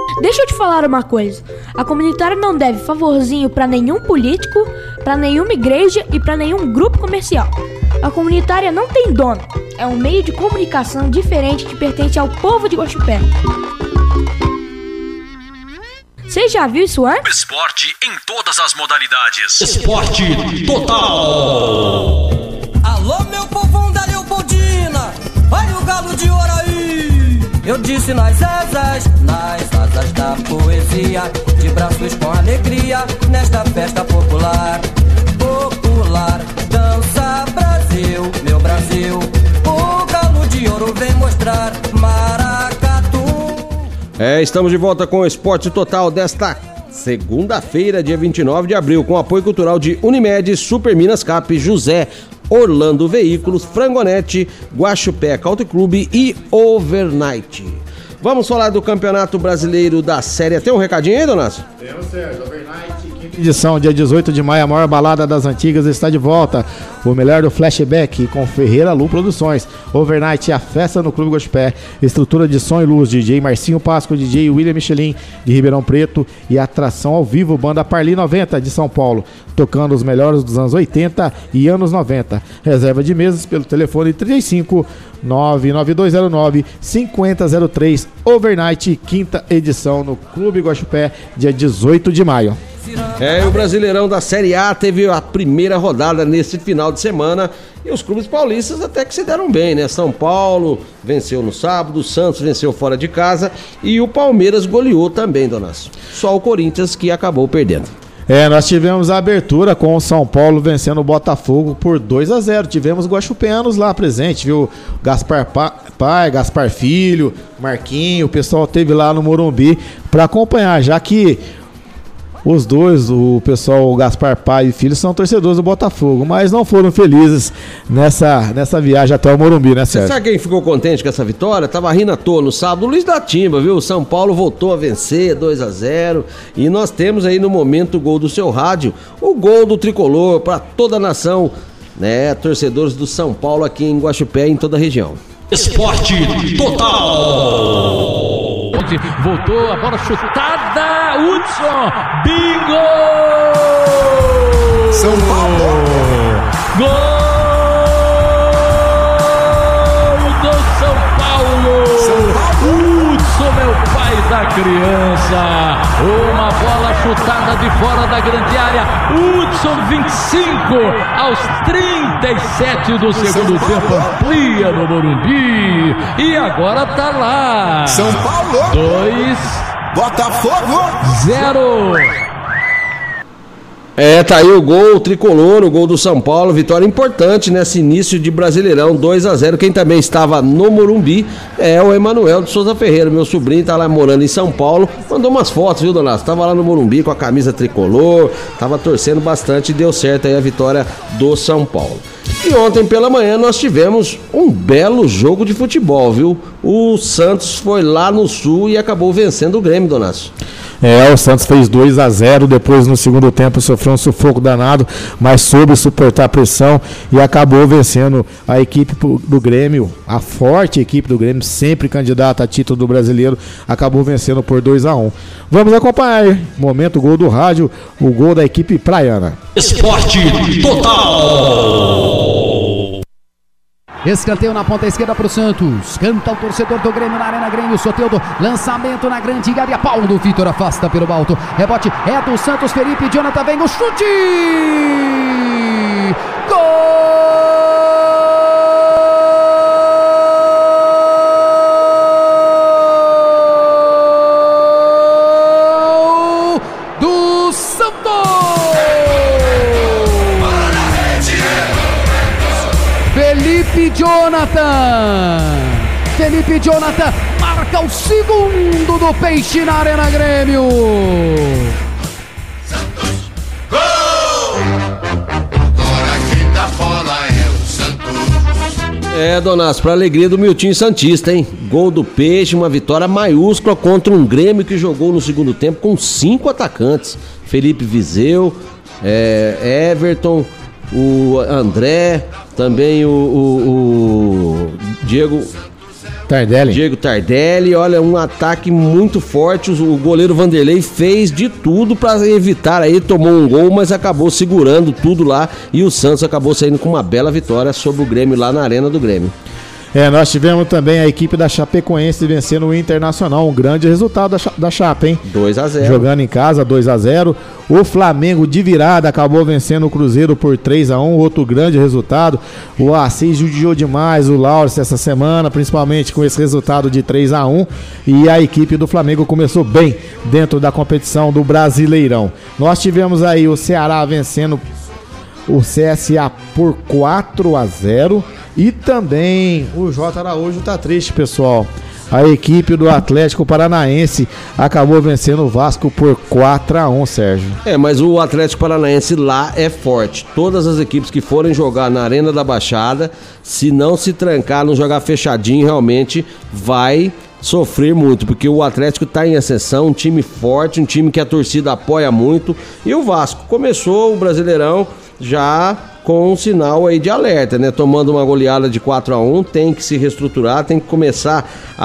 Deixa eu te falar uma coisa. A comunitária não deve favorzinho pra nenhum político, pra nenhuma igreja e pra nenhum grupo comercial. A comunitária não tem dono. É um meio de comunicação diferente que pertence ao povo de Guaxupé. Você já viu isso antes? Esporte em todas as modalidades. Esporte total. Alô, meu povão da Leopoldina, olha o galo de ouro aí. Eu disse nas asas da poesia, de braços com alegria, nesta festa popular. Popular, dança Brasil, meu Brasil. O galo de ouro vem mostrar Maracatu. Estamos de volta com o Esporte Total desta segunda-feira, dia 29 de abril, com apoio cultural de Unimed, Super Minas Cap, José Orlando Veículos, Frangonete, Guaxupé Country Club e Overnight. Vamos falar do Campeonato Brasileiro da Série A. Tem um recadinho aí, Donato? Temos, Sérgio. Overnight, quinta edição, dia 18 de maio, a maior balada das antigas está de volta. O melhor do flashback com Ferreira Lu Produções. Overnight, a festa no Clube Guaxupé. Estrutura de som e luz, DJ Marcinho Páscoa, DJ William Michelin de Ribeirão Preto e atração ao vivo, banda Parli 90 de São Paulo, tocando os melhores dos anos 80 e anos 90. Reserva de mesas pelo telefone 35 99209 5003. Overnight, quinta edição no Clube Guaxupé, dia 18 de maio. O Brasileirão da Série A teve a primeira rodada nesse final de semana e os clubes paulistas até que se deram bem, né? São Paulo venceu no sábado, o Santos venceu fora de casa e o Palmeiras goleou também, Donato. Só o Corinthians que acabou perdendo. Nós tivemos a abertura com o São Paulo vencendo o Botafogo por 2-0. Tivemos guaxupeanos lá presente, viu? Gaspar Pai, Gaspar Filho, Marquinho, o pessoal esteve lá no Morumbi para acompanhar, já que os dois, o pessoal, o Gaspar Pai e Filho, são torcedores do Botafogo, mas não foram felizes nessa viagem até o Morumbi, né, Sérgio? Sabe quem ficou contente com essa vitória? Tava rindo à toa no sábado, o Luiz da Timba, viu? O São Paulo voltou a vencer 2-0 e nós temos aí no momento o gol do seu rádio, o gol do tricolor para toda a nação, né? Torcedores do São Paulo aqui em Guaxupé e em toda a região. Esporte total. Voltou a bola chutada, Hudson, bingo! São Paulo! Gol do São Paulo! Hudson, meu pai da criança! Uma bola chutada de fora da grande área, Hudson 25 aos 37 do segundo tempo, amplia no Morumbi e agora tá lá. São Paulo 2, Botafogo 0. Tá aí o gol, o tricolor, o gol do São Paulo, vitória importante nesse início de Brasileirão, 2-0. Quem também estava no Morumbi é o Emanuel de Souza Ferreira, meu sobrinho, tá lá morando em São Paulo, mandou umas fotos, viu, Donato? Tava lá no Morumbi com a camisa tricolor, tava torcendo bastante e deu certo aí a vitória do São Paulo. E ontem pela manhã nós tivemos um belo jogo de futebol, viu? O Santos foi lá no Sul e acabou vencendo o Grêmio, Donato. O Santos fez 2-0, depois no segundo tempo sofreu um sufoco danado, mas soube suportar a pressão e acabou vencendo a equipe do Grêmio, a forte equipe do Grêmio, sempre candidata a título do Brasileiro, acabou vencendo por 2-1. Vamos acompanhar aí, momento gol do rádio, o gol da equipe praiana. Esporte total. Escanteio na ponta esquerda para o Santos. Canta o torcedor do Grêmio na Arena Grêmio. Soteldo, lançamento na grande área. Paulo Vitor afasta pelo alto. Rebote é do Santos. Felipe Jonathan vem no chute. Gol! Do Santos! Felipe Jonathan marca o segundo do Peixe na Arena Grêmio. Santos, gol! Agora quem dá bola é o Santos. Donato, pra alegria do Miltinho Santista, hein? Gol do Peixe, uma vitória maiúscula contra um Grêmio que jogou no segundo tempo com 5 atacantes. Felipe Viseu, Everton, o André, também o Diego Tardelli. Diego Tardelli, olha, um ataque muito forte. O goleiro Vanderlei fez de tudo para evitar aí, tomou um gol, mas acabou segurando tudo lá e o Santos acabou saindo com uma bela vitória sobre o Grêmio lá na Arena do Grêmio. Nós tivemos também a equipe da Chapecoense vencendo o Internacional, um grande resultado da Chape, hein? 2-0. Jogando em casa, 2-0. O Flamengo de virada acabou vencendo o Cruzeiro por 3-1, outro grande resultado. O Assis judiou demais o Laurence essa semana, principalmente com esse resultado de 3-1. E a equipe do Flamengo começou bem dentro da competição do Brasileirão. Nós tivemos aí o Ceará vencendo o CSA por 4-0. E também o J. Araújo tá triste, pessoal. A equipe do Atlético Paranaense acabou vencendo o Vasco por 4-1, Sérgio. Mas o Atlético Paranaense lá é forte. Todas as equipes que forem jogar na Arena da Baixada, se não se trancar, não jogar fechadinho, realmente vai sofrer muito, porque o Atlético tá em ascensão, um time forte, um time que a torcida apoia muito. E o Vasco começou o Brasileirão já com um sinal aí de alerta, né? Tomando uma goleada de 4-1, tem que se reestruturar, tem que começar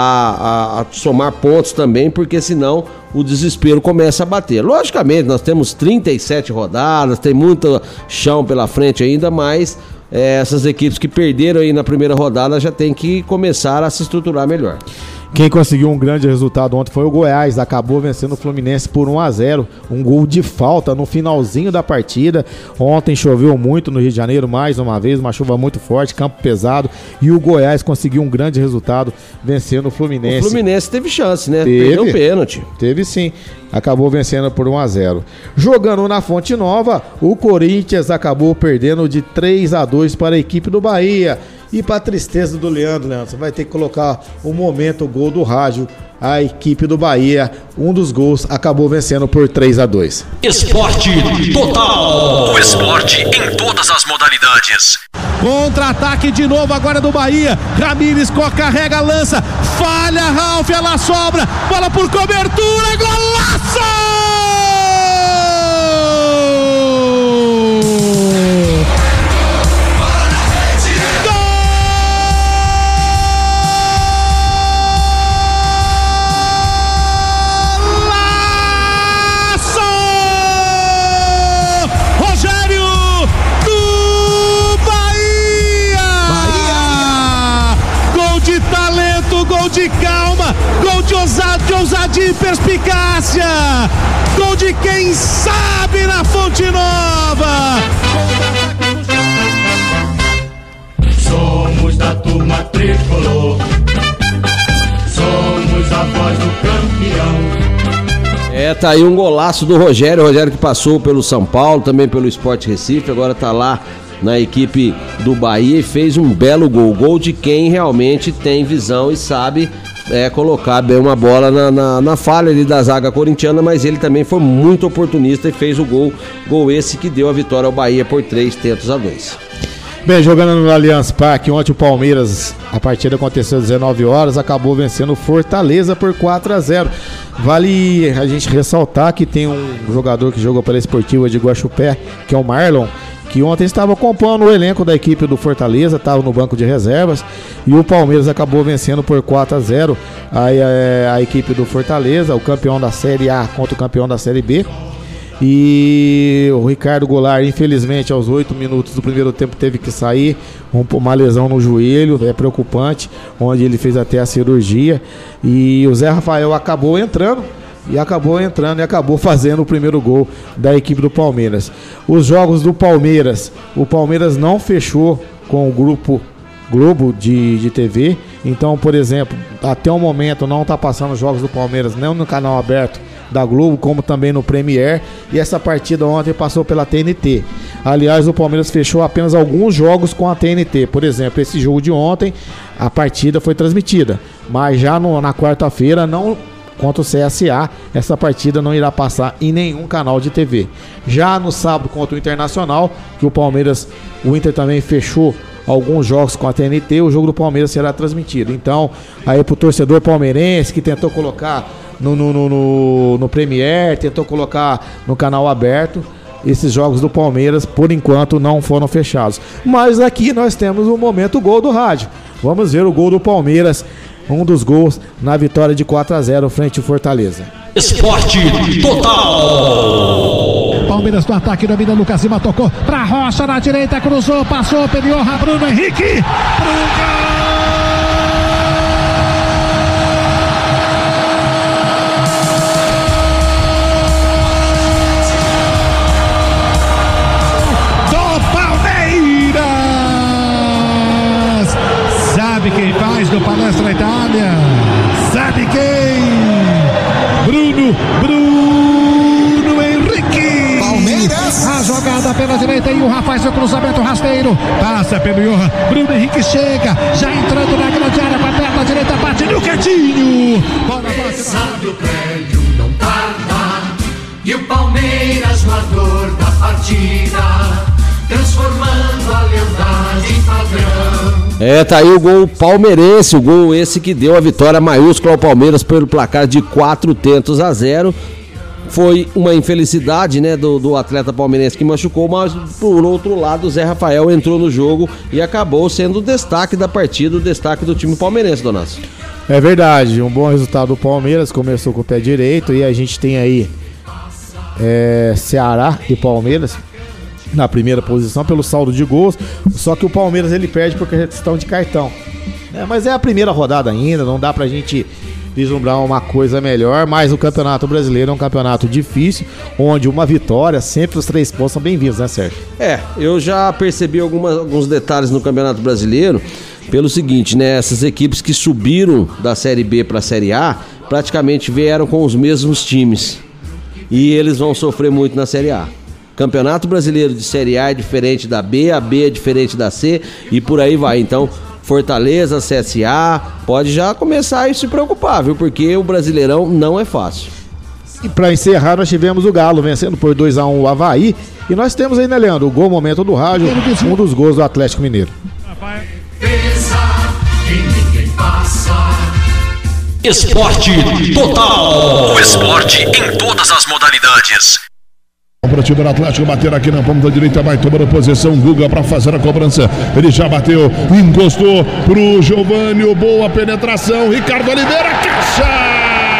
a somar pontos também, porque senão o desespero começa a bater. Logicamente, nós temos 37 rodadas, tem muito chão pela frente ainda, mas essas equipes que perderam aí na primeira rodada já tem que começar a se estruturar melhor. Quem conseguiu um grande resultado ontem foi o Goiás, acabou vencendo o Fluminense por 1-0, um gol de falta no finalzinho da partida. Ontem choveu muito no Rio de Janeiro, mais uma vez, uma chuva muito forte, campo pesado, e o Goiás conseguiu um grande resultado vencendo o Fluminense. O Fluminense teve chance, né? Perdeu o pênalti. Teve sim, acabou vencendo por 1-0. Jogando na Fonte Nova, o Corinthians acabou perdendo de 3-2 para a equipe do Bahia. E para tristeza do Leandro, você vai ter que colocar o gol do rádio. A equipe do Bahia, um dos gols, acabou vencendo por 3-2. Esporte Total. O esporte em todas as modalidades. Contra-ataque de novo agora do Bahia. Ramires carrega, lança, falha, Ralf, ela sobra, bola por cobertura, golaço! De calma, gol de ousadia e perspicácia, gol de quem sabe na Fonte Nova. Somos da turma tricolor, somos a voz do campeão. Tá aí um golaço do Rogério que passou pelo São Paulo, também pelo Sport Recife, agora tá lá na equipe do Bahia e fez um belo gol de quem realmente tem visão e sabe colocar bem uma bola na falha ali da zaga corintiana, mas ele também foi muito oportunista e fez o gol esse que deu a vitória ao Bahia por 3-2. Bem, jogando no Allianz Parque, ontem o Palmeiras, a partida aconteceu às 19 horas, acabou vencendo o Fortaleza por 4-0. Vale a gente ressaltar que tem um jogador que jogou pela Esportiva de Guaxupé, que é o Marlon, que ontem estava compondo o elenco da equipe do Fortaleza, estava no banco de reservas, e o Palmeiras acabou vencendo por 4-0 a equipe do Fortaleza, o campeão da Série A contra o campeão da Série B. E o Ricardo Goulart, infelizmente, aos 8 minutos do primeiro tempo teve que sair, uma lesão no joelho, é preocupante, onde ele fez até a cirurgia, e o Zé Rafael acabou entrando e acabou fazendo o primeiro gol da equipe do Palmeiras. Os jogos do Palmeiras, o Palmeiras não fechou com o grupo Globo de TV, então, por exemplo, até o momento não está passando os jogos do Palmeiras nem no canal aberto da Globo, como também no Premier, e essa partida ontem passou pela TNT. Aliás, o Palmeiras fechou apenas alguns jogos com a TNT, por exemplo, esse jogo de ontem, a partida foi transmitida, mas já na quarta-feira não, contra o CSA, essa partida não irá passar em nenhum canal de TV. Já no sábado contra o Internacional, que o Inter também fechou alguns jogos com a TNT, o jogo do Palmeiras será transmitido. Então, aí pro torcedor palmeirense que tentou colocar no Premier, tentou colocar no canal aberto, esses jogos do Palmeiras, por enquanto, não foram fechados. Mas aqui nós temos o momento gol do rádio. Vamos ver o gol do Palmeiras um dos gols na vitória de 4-0 frente ao Fortaleza. Esporte Total. Palmeiras no ataque, domina Lucas Lima, tocou pra Rocha na direita, cruzou, passou, Peniorra, Bruno Henrique, pro gol! Sabe quem faz no Palestra Itália? Sabe quem? Bruno Henrique. Palmeiras. A jogada pela direita e o Rafa faz o cruzamento rasteiro. Passa pelo Johan. Bruno Henrique chega, já entrando na grande área com a perna direita, bate no cantinho. Bola Sabe o prédio não tarda e o Palmeiras no ardor da partida, transformando a lealdade em padrão. Tá aí o gol palmeirense, o gol esse que deu a vitória maiúscula ao Palmeiras pelo placar de 4-0. Foi uma infelicidade, né, do atleta palmeirense que machucou, mas por outro lado o Zé Rafael entrou no jogo e acabou sendo o destaque da partida, o destaque do time palmeirense, Donasso. É verdade, um bom resultado do Palmeiras, começou com o pé direito e a gente tem aí Ceará e Palmeiras na primeira posição pelo saldo de gols, só que o Palmeiras ele perde por questão de cartão. Mas é a primeira rodada ainda, não dá pra gente vislumbrar uma coisa melhor, mas o Campeonato Brasileiro é um campeonato difícil, onde uma vitória, sempre os 3 pontos são bem-vindos, né, Sérgio? Eu já percebi alguns detalhes no Campeonato Brasileiro, pelo seguinte, né, essas equipes que subiram da Série B pra Série A, praticamente vieram com os mesmos times, e eles vão sofrer muito na Série A. Campeonato Brasileiro de Série A é diferente da B, a B é diferente da C e por aí vai. Então, Fortaleza, CSA, pode já começar a se preocupar, viu? Porque o Brasileirão não é fácil. E para encerrar, nós tivemos o Galo vencendo por 2-1 o Avaí. E nós temos aí, né, Leandro, o gol momento do rádio, um dos gols do Atlético Mineiro. Esporte Total. O esporte em todas as modalidades. Para o time do Atlético bater aqui na ponta direita, vai tomando posição Guga para fazer a cobrança. Ele já bateu, encostou pro Giovânio, boa penetração, Ricardo Oliveira, caixa!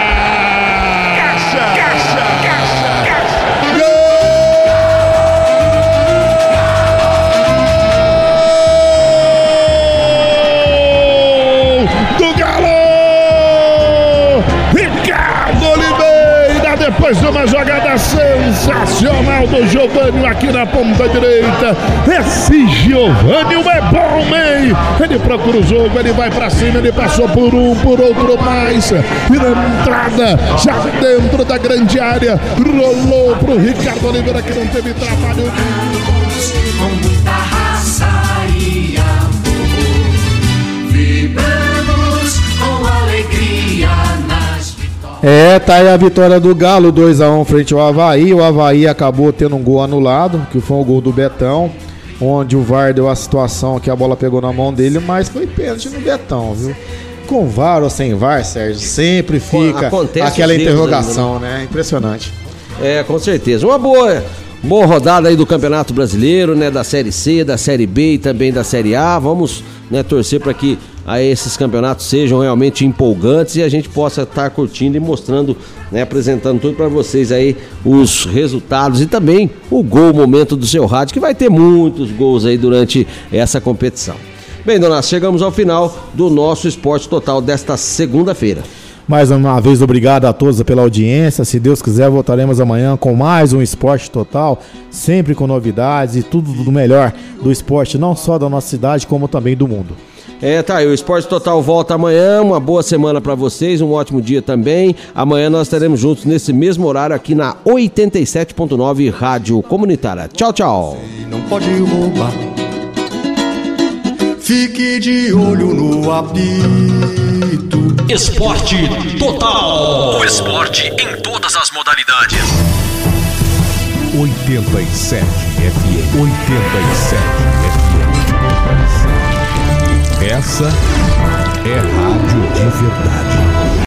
Depois de uma jogada sensacional do Giovânio aqui na ponta direita, esse Giovânio é bom, hein? Ele procura o jogo, ele vai pra cima, ele passou por outro mais, e na entrada, já dentro da grande área, rolou pro Ricardo Oliveira que não teve trabalho. Com muita raça e amor, vibramos com alegria nas vitórias. Tá aí a vitória do Galo, 2-1 frente ao Avaí. O Avaí acabou tendo um gol anulado, que foi o gol do Betão, onde o VAR deu a situação que a bola pegou na mão dele, mas foi pênalti no Betão, viu? Com VAR ou sem VAR, Sérgio, sempre fica aquela interrogação, né? Impressionante. Com certeza. Uma boa rodada aí do Campeonato Brasileiro, né? Da Série C, da Série B e também da Série A. Vamos, né, torcer para que esses campeonatos sejam realmente empolgantes e a gente possa estar curtindo e mostrando, né, apresentando tudo para vocês aí, os resultados e também o gol momento do seu rádio, que vai ter muitos gols aí durante essa competição. Bem, Donato, chegamos ao final do nosso Esporte Total desta segunda-feira. Mais uma vez, obrigado a todos pela audiência. Se Deus quiser, voltaremos amanhã com mais um Esporte Total, sempre com novidades e tudo do melhor do esporte, não só da nossa cidade, como também do mundo. Tá aí, o Esporte Total volta amanhã, uma boa semana pra vocês, um ótimo dia também. Amanhã nós estaremos juntos nesse mesmo horário aqui na 87.9 Rádio Comunitária. Tchau, tchau. Não pode roubar. Fique de olho no apito. Esporte Total. O esporte em todas as modalidades. 87 FM. 87 FM. Essa é rádio de verdade.